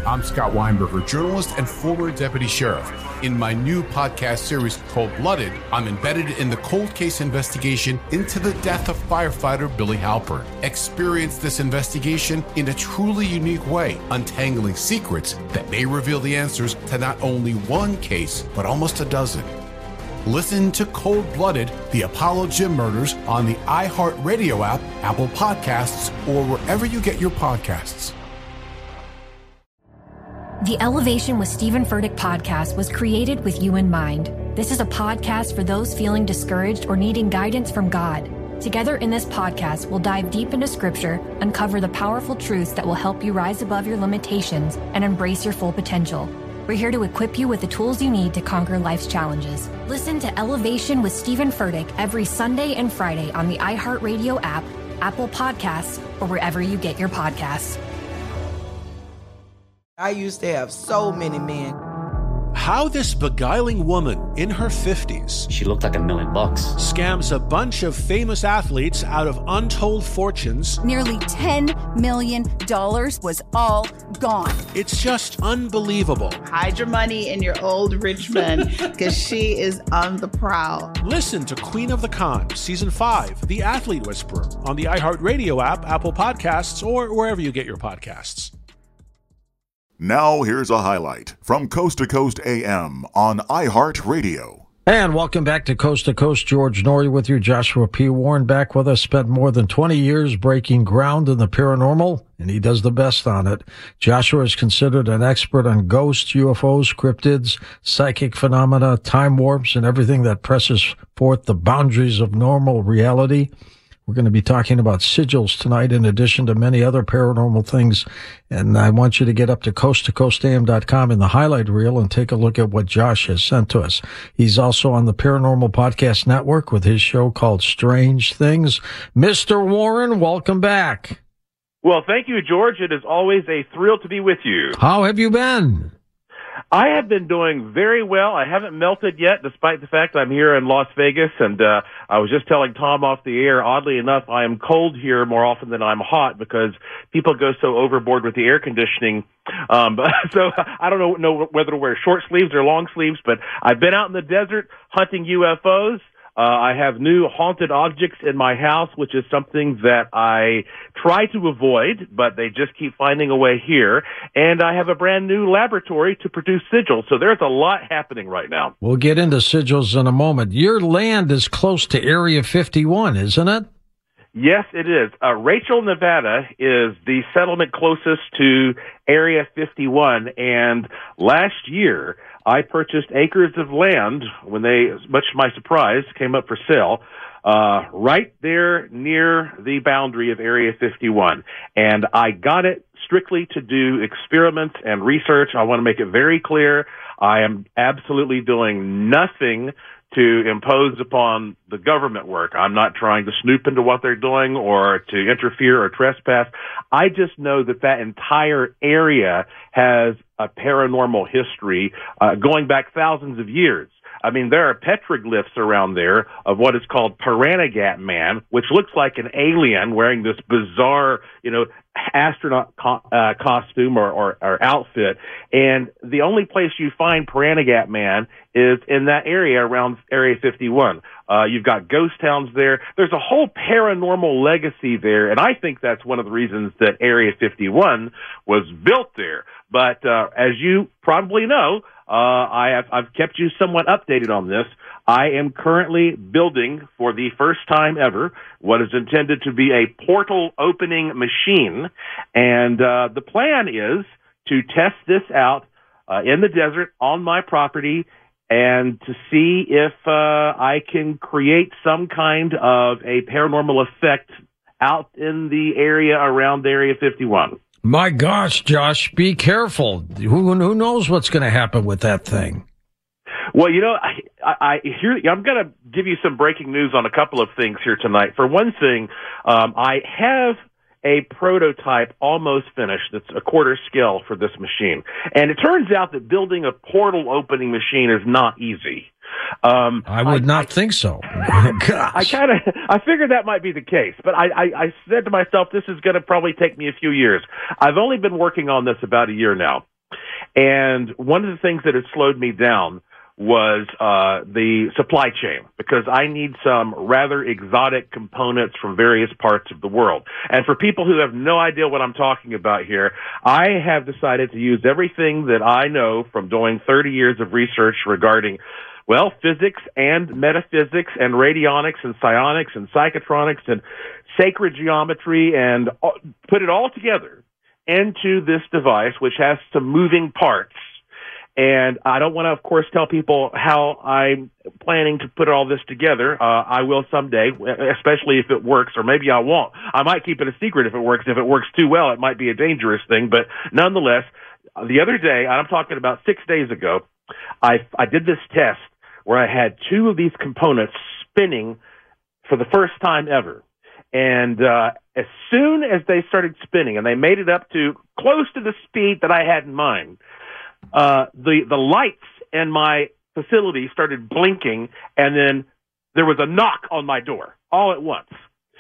I'm Scott Weinberger, journalist and former deputy sheriff. In my new podcast series, Cold Blooded, I'm embedded in the cold case investigation into the death of firefighter Billy Halpern. Experience this investigation in a truly unique way, untangling secrets that may reveal the answers to not only one case, but almost a dozen. Listen to Cold Blooded, the Apollo Gym Murders on the iHeartRadio app, Apple Podcasts, or wherever you get your podcasts. The Elevation with Stephen Furtick podcast was created with you in mind. This is a podcast for those feeling discouraged or needing guidance from God. Together in this podcast, we'll dive deep into Scripture, uncover the powerful truths that will help you rise above your limitations and embrace your full potential. We're here to equip you with the tools you need to conquer life's challenges. Listen to Elevation with Stephen Furtick every Sunday and Friday on the iHeartRadio app, Apple Podcasts, or wherever you get your podcasts. I used to have so many men. How this beguiling woman in her 50s, she looked like $1 million, scams a bunch of famous athletes out of untold fortunes. Nearly $10 million was all gone. It's just unbelievable. Hide your money in your old rich man, because she is on the prowl. Listen to Queen of the Con, Season 5, The Athlete Whisperer, on the iHeartRadio app, Apple Podcasts, or wherever you get your podcasts. Now here's a highlight from Coast to Coast AM on iHeartRadio. And welcome back to Coast. George Norrie with you. Joshua P. Warren back with us. Spent more than 20 years breaking ground in the paranormal, and he does the best on it. Joshua is considered an expert on ghosts, UFOs, cryptids, psychic phenomena, time warps, and everything that presses forth the boundaries of normal reality. We're going to be talking about sigils tonight, in addition to many other paranormal things. And I want you to get up to coasttocoastam.com in the highlight reel and take a look at what Josh has sent to us. He's also on the Paranormal Podcast Network with his show called Strange Things. Mr. Warren, welcome back. Well, thank you, George. It is always a thrill to be with you. How have you been? I have been doing very well. I haven't melted yet, despite the fact I'm here in Las Vegas, and I was just telling Tom off the air, oddly enough, I am cold here more often than I'm hot because people go so overboard with the air conditioning. So I don't know whether to wear short sleeves or long sleeves, but I've been out in the desert hunting UFOs. I have new haunted objects in my house, which is something that I try to avoid, but they just keep finding a way here. And I have a brand new laboratory to produce sigils. So there's a lot happening right now. We'll get into sigils in a moment. Your land is close to Area 51, isn't it? Yes, it is. Rachel, Nevada is the settlement closest to Area 51. And last year, I purchased acres of land when they, much to my surprise, came up for sale, right there near the boundary of Area 51. And I got it strictly to do experiments and research. I want to make it very clear. I am absolutely doing nothing to impose upon the government work. I'm not trying to snoop into what they're doing or to interfere or trespass. I just know that that entire area has a paranormal history going back thousands of years. I mean, there are petroglyphs around there of what is called Paranagat Man, which looks like an alien wearing this bizarre, astronaut costume or outfit. And the only place you find Paranagat Man is in that area around Area 51. You've got ghost towns there. There's a whole paranormal legacy there, and I think that's one of the reasons that Area 51 was built there. But as you probably know, I've kept you somewhat updated on this. I am currently building, for the first time ever, what is intended to be a portal opening machine. And the plan is to test this out in the desert on my property and to see if I can create some kind of a paranormal effect out in the area around Area 51. My gosh, Josh, be careful. Who knows what's going to happen with that thing? Well, I hear I'm going to give you some breaking news on a couple of things here tonight. For one thing, I have a prototype almost finished that's a quarter scale for this machine. And it turns out that building a portal opening machine is not easy. I would not think so. Gosh. I figured that might be the case, but I said to myself, this is going to probably take me a few years. I've only been working on this about a year now. And one of the things that had slowed me down was the supply chain, because I need some rather exotic components from various parts of the world. And for people who have no idea what I'm talking about here, I have decided to use everything that I know from doing 30 years of research regarding, well, physics and metaphysics and radionics and psionics and psychotronics and sacred geometry, and put it all together into this device, which has some moving parts. And I don't want to, of course, tell people how I'm planning to put all this together. I will someday, especially if it works, or maybe I won't. I might keep it a secret if it works. If it works too well, it might be a dangerous thing. But nonetheless, the other day, I'm talking about 6 days ago, I did this test where I had two of these components spinning for the first time ever. And as soon as they started spinning, and they made it up to close to the speed that I had in mind, the lights in my facility started blinking, and then there was a knock on my door all at once.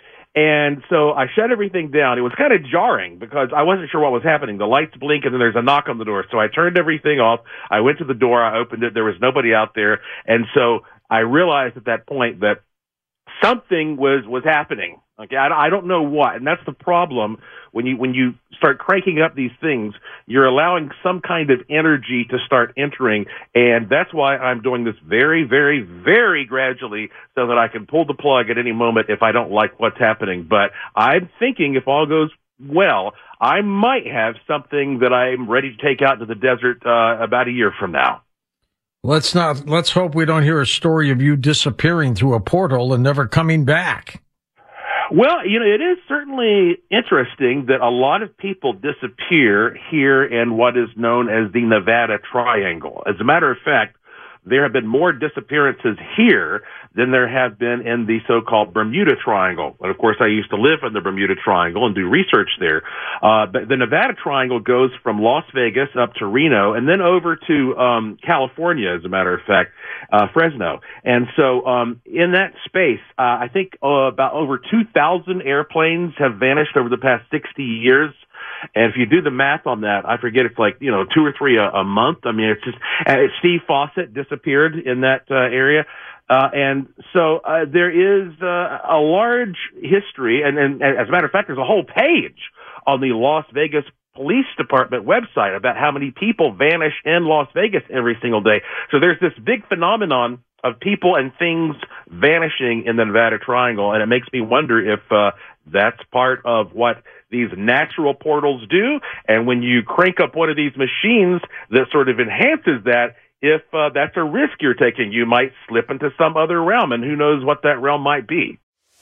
And so I shut everything down. It was kind of jarring because I wasn't sure what was happening. The lights blink, and then there's a knock on the door. So I turned everything off. I went to the door. I opened it. There was nobody out there. And so I realized at that point that something was happening. Okay, I don't know what, and that's the problem when you start cranking up these things. You're allowing some kind of energy to start entering, and that's why I'm doing this very, very, very gradually, so that I can pull the plug at any moment if I don't like what's happening. But I'm thinking, if all goes well, I might have something that I'm ready to take out to the desert about a year from now. Let's hope we don't hear a story of you disappearing through a portal and never coming back. Well, it is certainly interesting that a lot of people disappear here in what is known as the Nevada Triangle. As a matter of fact, there have been more disappearances here than there have been in the so-called Bermuda Triangle. And, of course, I used to live in the Bermuda Triangle and do research there. But the Nevada Triangle goes from Las Vegas up to Reno and then over to California, as a matter of fact, Fresno. And so in that space, I think about over 2,000 airplanes have vanished over the past 60 years. And if you do the math on that, I forget, it's like, 2 or 3 a month. I mean, it's just, Steve Fawcett disappeared in that area. And so there is a large history. And as a matter of fact, there's a whole page on the Las Vegas Police Department website about how many people vanish in Las Vegas every single day. So there's this big phenomenon of people and things vanishing in the Nevada Triangle. And it makes me wonder if that's part of what these natural portals do. And when you crank up one of these machines that sort of enhances that, if that's a risk you're taking, you might slip into some other realm, and who knows what that realm might be.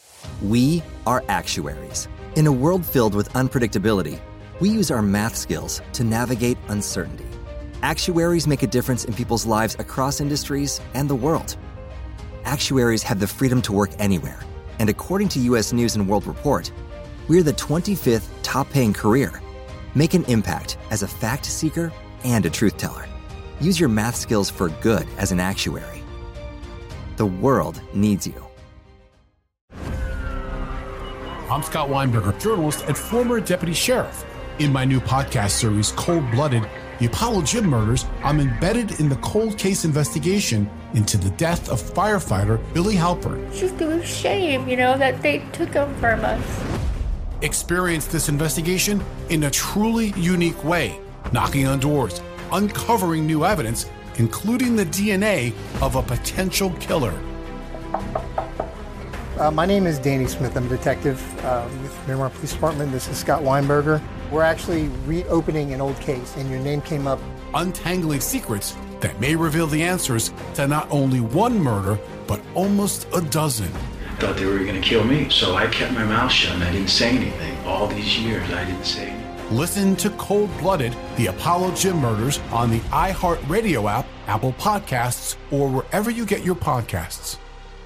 We are actuaries. In a world filled with unpredictability, we use our math skills to navigate uncertainty. Actuaries make a difference in people's lives across industries and the world. Actuaries have the freedom to work anywhere. And according to U.S. News & World Report, we're the 25th top-paying career. Make an impact as a fact seeker and a truth teller. Use your math skills for good as an actuary. The world needs you. I'm Scott Weinberger, journalist and former deputy sheriff. In my new podcast series, Cold Blooded, The Apollo Gym Murders, I'm embedded in the cold case investigation into the death of firefighter Billy Halpern. It's just a shame, that they took him from us. Experience this investigation in a truly unique way, knocking on doors, uncovering new evidence, including the DNA of a potential killer. My name is Danny Smith. I'm a detective with Miramar Police Department. This is Scott Weinberger. We're actually reopening an old case, and your name came up. Untangling secrets that may reveal the answers to not only one murder, but almost a dozen. I thought they were going to kill me, so I kept my mouth shut and I didn't say anything. All these years, I didn't say anything. Listen to Cold Blooded, The Apollo Gym Murders on the iHeartRadio app, Apple Podcasts, or wherever you get your podcasts.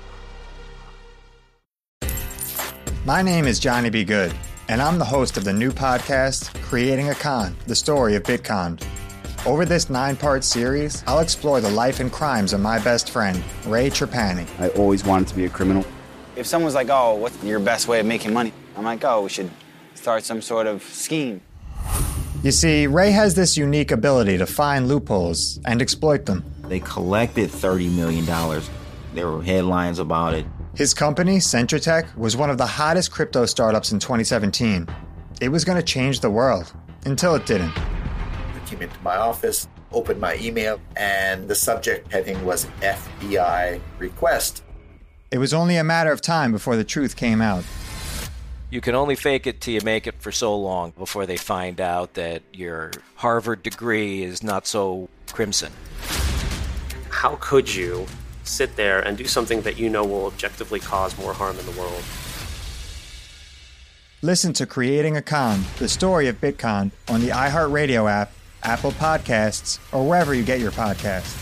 My name is Johnny B. Good, and I'm the host of the new podcast, Creating a Con, the story of Bitcon. Over this 9-part series, I'll explore the life and crimes of my best friend, Ray Trapani. I always wanted to be a criminal. If someone's like, oh, what's your best way of making money? I'm like, oh, we should start some sort of scheme. You see, Ray has this unique ability to find loopholes and exploit them. They collected $30 million. There were headlines about it. His company, CentraTech, was one of the hottest crypto startups in 2017. It was going to change the world, until it didn't. I came into my office, opened my email, and the subject heading was FBI request. It was only a matter of time before the truth came out. You can only fake it till you make it for so long before they find out that your Harvard degree is not so crimson. How could you sit there and do something that you know will objectively cause more harm in the world? Listen to Creating a Con, the story of Bitcon, on the iHeartRadio app, Apple Podcasts, or wherever you get your podcasts.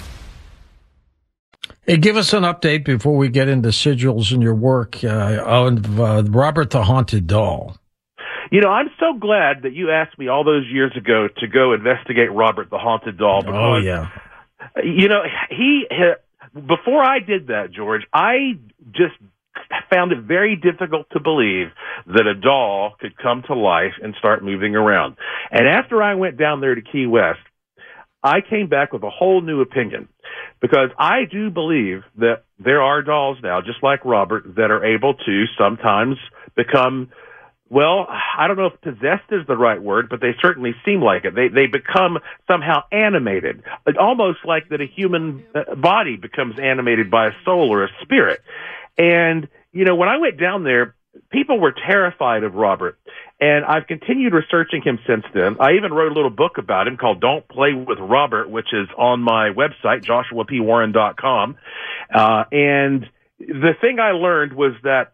Hey, give us an update before we get into sigils in your work on Robert the Haunted Doll. You know, I'm so glad that you asked me all those years ago to go investigate Robert the Haunted Doll. Because, you know, before I did that, George, I just found it very difficult to believe that a doll could come to life and start moving around. And after I went down there to Key West, I came back with a whole new opinion, because I do believe that there are dolls now, just like Robert, that are able to sometimes become, well, I don't know if possessed is the right word, but they certainly seem like it. They become somehow animated, almost like that a human body becomes animated by a soul or a spirit. And, you know, when I went down there, people were terrified of Robert, and I've continued researching him since then. I even wrote a little book about him called Don't Play with Robert, which is on my website, joshuapwarren.com. And the thing I learned was that,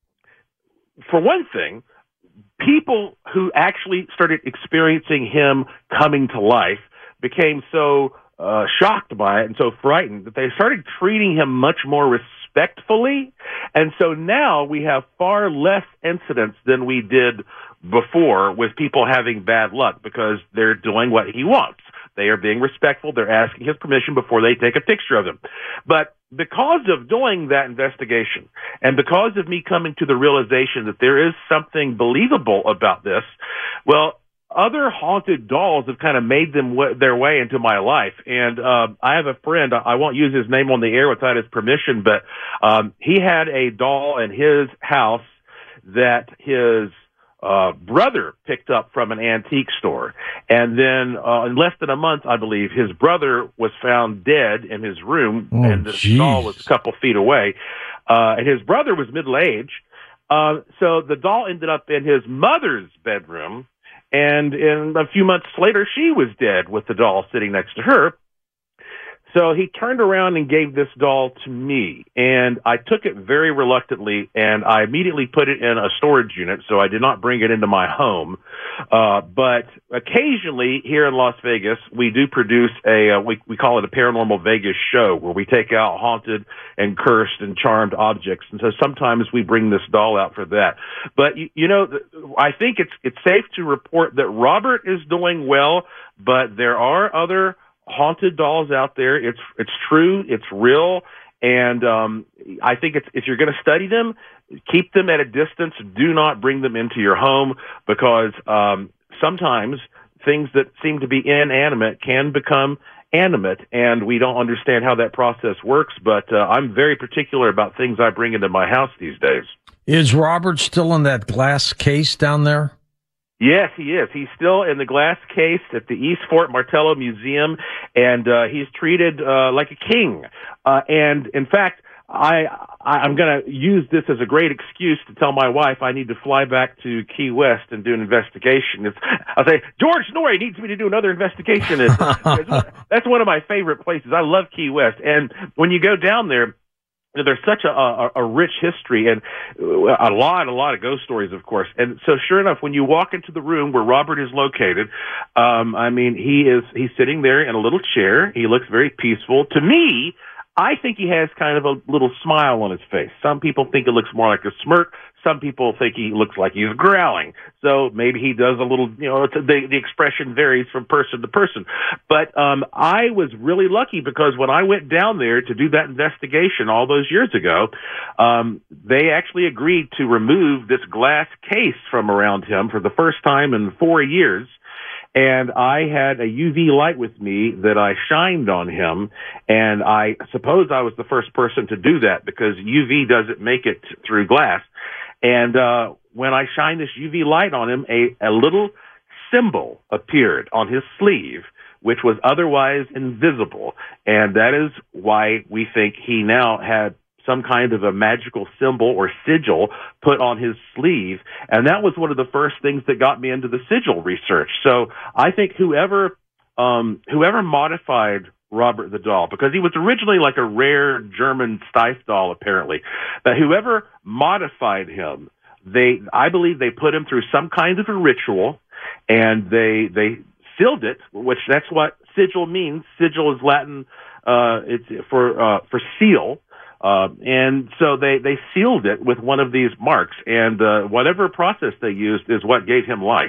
for one thing, people who actually started experiencing him coming to life became so shocked by it and so frightened that they started treating him much more respectfully. And so now we have far less incidents than we did before with people having bad luck, because they're doing what he wants. They are being respectful. They're asking his permission before they take a picture of him. But because of doing that investigation, and because of me coming to the realization that there is something believable about this, well, other haunted dolls have kind of made their way into my life. And I have a friend, I won't use his name on the air without his permission, but he had a doll in his house that his brother picked up from an antique store. And then in less than a month, I believe, his brother was found dead in his room, and the doll was a couple feet away. And his brother was middle-aged. So the doll ended up in his mother's bedroom, and in a few months later, she was dead with the doll sitting next to her. So he turned around and gave this doll to me, and I took it very reluctantly, and I immediately put it in a storage unit, so I did not bring it into my home. But occasionally here in Las Vegas, we do produce we call it a Paranormal Vegas show, where we take out haunted and cursed and charmed objects. And so sometimes we bring this doll out for that. But, you know, I think it's safe to report that Robert is doing well, but there are other haunted dolls out there. It's true, it's real, and I think if you're going to study them, keep them at a distance. Do not bring them into your home, because sometimes things that seem to be inanimate can become animate, and we don't understand how that process works. But I'm very particular about things I bring into my house these days. Is Robert still in that glass case down there? Yes, he is. He's still in the glass case at the East Fort Martello Museum, and he's treated like a king. And in fact, I'm going to use this as a great excuse to tell my wife I need to fly back to Key West and do an investigation. I'll say, George Noory needs me to do another investigation. That's one of my favorite places. I love Key West. And when you go down there, there's such a rich history and a lot of ghost stories, of course. And so sure enough, when you walk into the room where Robert is located, I mean, he's sitting there in a little chair. He looks very peaceful. To me, I think he has kind of a little smile on his face. Some people think it looks more like a smirk. Some people think he looks like he's growling. So maybe he does a little, the expression varies from person to person. But I was really lucky, because when I went down there to do that investigation all those years ago, they actually agreed to remove this glass case from around him for the first time in 4 years. And I had a UV light with me that I shined on him, and I suppose I was the first person to do that because UV doesn't make it through glass. And when I shined this UV light on him, a little symbol appeared on his sleeve, which was otherwise invisible. And that is why we think he now had some kind of a magical symbol or sigil put on his sleeve. And that was one of the first things that got me into the sigil research. So I think whoever modified Robert the doll, because he was originally like a rare German Steiff doll, apparently, but whoever modified him, I believe they put him through some kind of a ritual, and they sealed it, which that's what sigil means. Sigil is Latin, it's for seal. And so they sealed it with one of these marks, and whatever process they used is what gave him life.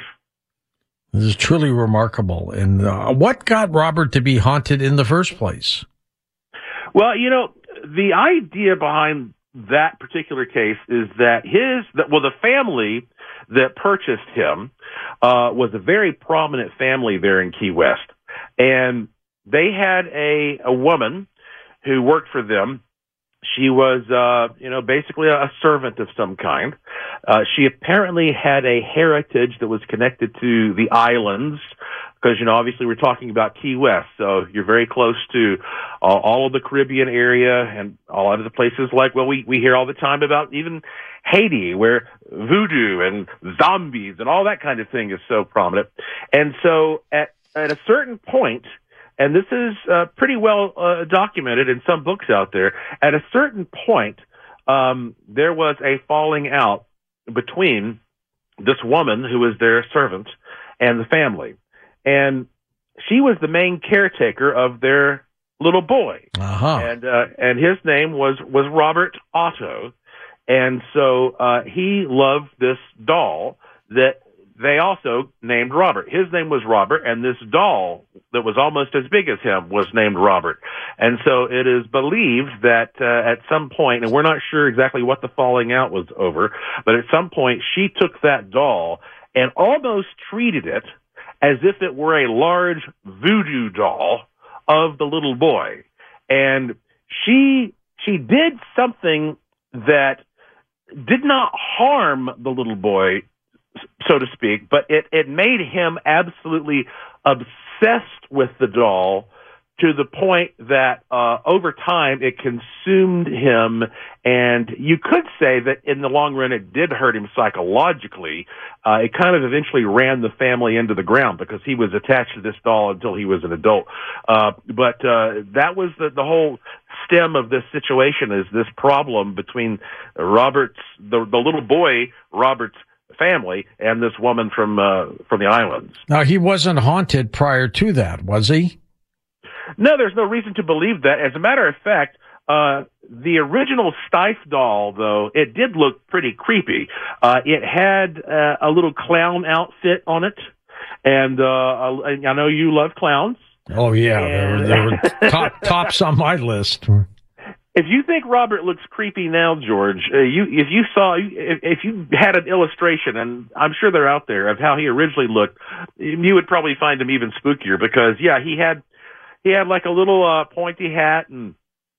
This is truly remarkable. And what got Robert to be haunted in the first place? Well, the idea behind that particular case is that the family that purchased him was a very prominent family there in Key West, and they had a woman who worked for them. She was, basically a servant of some kind. She apparently had a heritage that was connected to the islands, because, obviously we're talking about Key West, so you're very close to all of the Caribbean area and a lot of the places we hear all the time about even Haiti, where voodoo and zombies and all that kind of thing is so prominent. And so at a certain point, and this is pretty well documented in some books out there, at a certain point, there was a falling out between this woman who was their servant and the family. And she was the main caretaker of their little boy. Uh-huh. And his name was Robert Otto. And so he loved this doll that they also named Robert. His name was Robert, and this doll that was almost as big as him was named Robert. And so it is believed that at some point, and we're not sure exactly what the falling out was over, but at some point she took that doll and almost treated it as if it were a large voodoo doll of the little boy. And she did something that did not harm the little boy, so to speak, but it made him absolutely obsessed with the doll to the point that over time it consumed him, and you could say that in the long run it did hurt him psychologically. It kind of eventually ran the family into the ground because he was attached to this doll until he was an adult. But that was the whole stem of this situation, is this problem between the little boy, Robert's family, and this woman from the islands. Now, he wasn't haunted prior to that, was he? No, there's no reason to believe that. As a matter of fact, the original Steiff doll, though, it did look pretty creepy. It had a little clown outfit on it, and I know you love clowns. Oh, yeah. They were tops on my list. If you think Robert looks creepy now, George, if you had an illustration, and I'm sure they're out there, of how he originally looked, you would probably find him even spookier, because he had like a little pointy hat and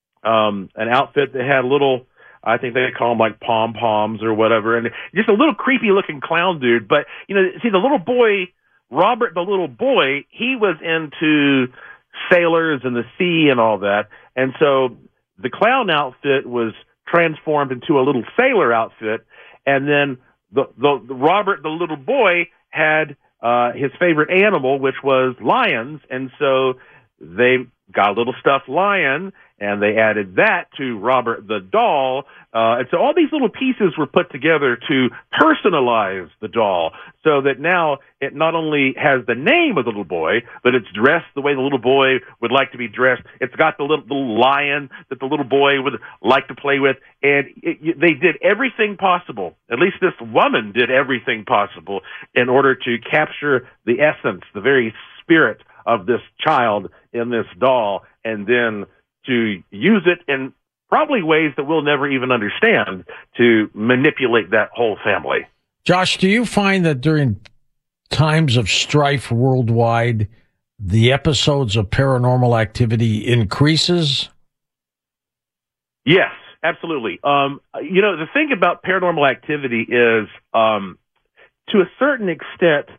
an outfit that had little, I think they call them like pom-poms or whatever, and just a little creepy looking clown dude. But see, the little boy, Robert the little boy, he was into sailors and the sea and all that, and so the clown outfit was transformed into a little sailor outfit, and then the Robert the little boy had his favorite animal, which was lions, and so they got a little stuffed lion, and they added that to Robert the doll. And so all these little pieces were put together to personalize the doll, so that now it not only has the name of the little boy, but it's dressed the way the little boy would like to be dressed. It's got the little lion that the little boy would like to play with. And they did everything possible, at least this woman did everything possible, in order to capture the essence, the very spirit of this child in this doll, and then to use it in probably ways that we'll never even understand to manipulate that whole family. Josh, do you find that during times of strife worldwide, the episodes of paranormal activity increases? Yes, absolutely. The thing about paranormal activity is, to a certain extent,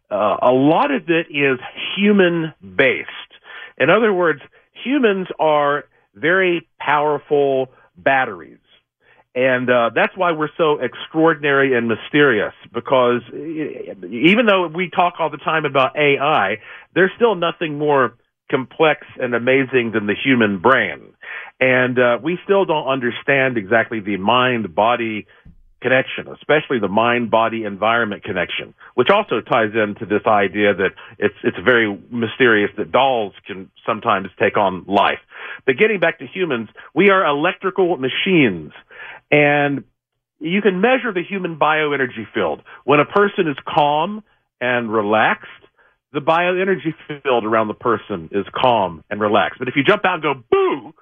a lot of it is human-based. In other words, humans are very powerful batteries. And that's why we're so extraordinary and mysterious, because even though we talk all the time about AI, there's still nothing more complex and amazing than the human brain. And we still don't understand exactly the mind-body connection, especially the mind-body environment connection, which also ties into this idea that it's very mysterious that dolls can sometimes take on life. But getting back to humans, we are electrical machines. And you can measure the human bioenergy field. When a person is calm and relaxed, the bioenergy field around the person is calm and relaxed. But if you jump out and go, boo,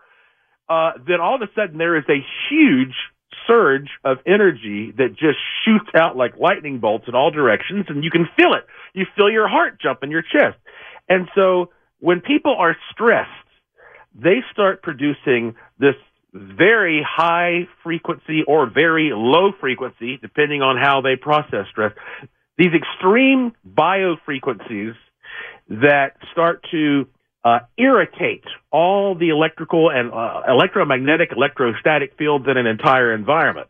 then all of a sudden there is a huge surge of energy that just shoots out like lightning bolts in all directions, and you can feel it. You feel your heart jump in your chest. And so when people are stressed, they start producing this very high frequency or very low frequency, depending on how they process stress, these extreme biofrequencies that start to irritate all the electrical and electromagnetic, electrostatic fields in an entire environment.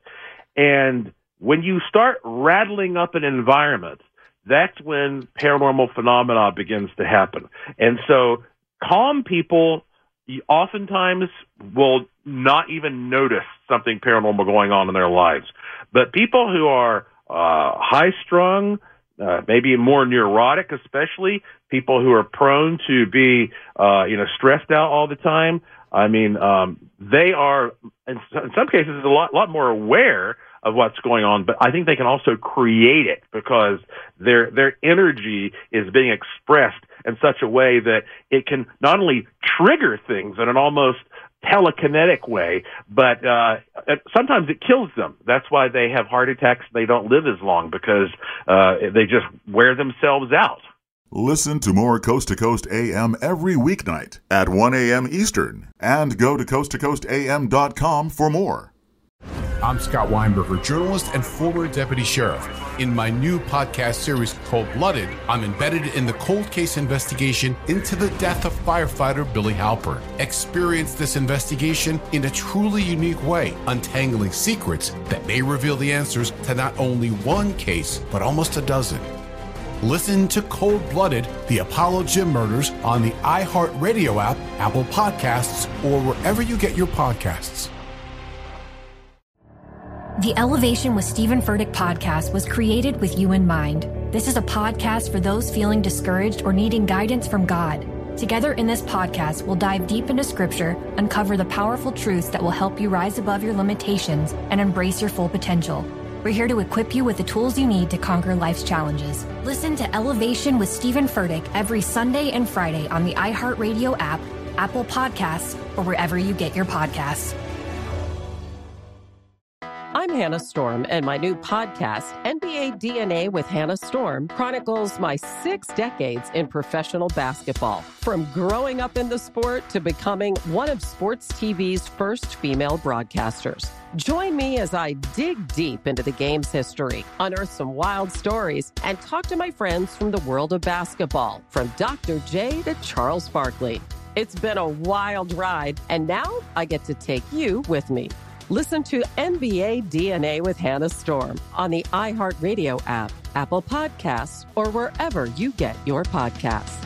And when you start rattling up an environment, that's when paranormal phenomena begins to happen. And so calm people oftentimes will not even notice something paranormal going on in their lives. But people who are high-strung, maybe more neurotic, especially people who are prone to be, stressed out all the time. I mean, they are, in some cases, a lot more aware of what's going on, but I think they can also create it because their energy is being expressed in such a way that it can not only trigger things in an almost telekinetic way, but sometimes it kills them. That's why they have heart attacks. They don't live as long because they just wear themselves out. Listen to more Coast to Coast AM every weeknight at 1 a.m. Eastern and go to coasttocoastam.com for more. I'm Scott Weinberger, journalist and former deputy sheriff. In my new podcast series called Blooded, I'm embedded in the cold case investigation into the death of firefighter Billy Halpern. Experience this investigation in a truly unique way, untangling secrets that may reveal the answers to not only one case, but almost a dozen. Listen to Cold Blooded, the Apollo Gym Murders on the iHeartRadio app, Apple Podcasts, or wherever you get your podcasts. The Elevation with Stephen Furtick podcast was created with you in mind. This is a podcast for those feeling discouraged or needing guidance from God. Together in this podcast, we'll dive deep into Scripture, uncover the powerful truths that will help you rise above your limitations and embrace your full potential. We're here to equip you with the tools you need to conquer life's challenges. Listen to Elevation with Stephen Furtick every Sunday and Friday on the iHeartRadio app, Apple Podcasts, or wherever you get your podcasts. I'm Hannah Storm, and my new podcast, NBA DNA with Hannah Storm, chronicles my 6 decades in professional basketball. From growing up in the sport to becoming one of sports TV's first female broadcasters. Join me as I dig deep into the game's history, unearth some wild stories, and talk to my friends from the world of basketball, from Dr. J to Charles Barkley. It's been a wild ride, and now I get to take you with me. Listen to NBA DNA with Hannah Storm on the iHeartRadio app, Apple Podcasts, or wherever you get your podcasts.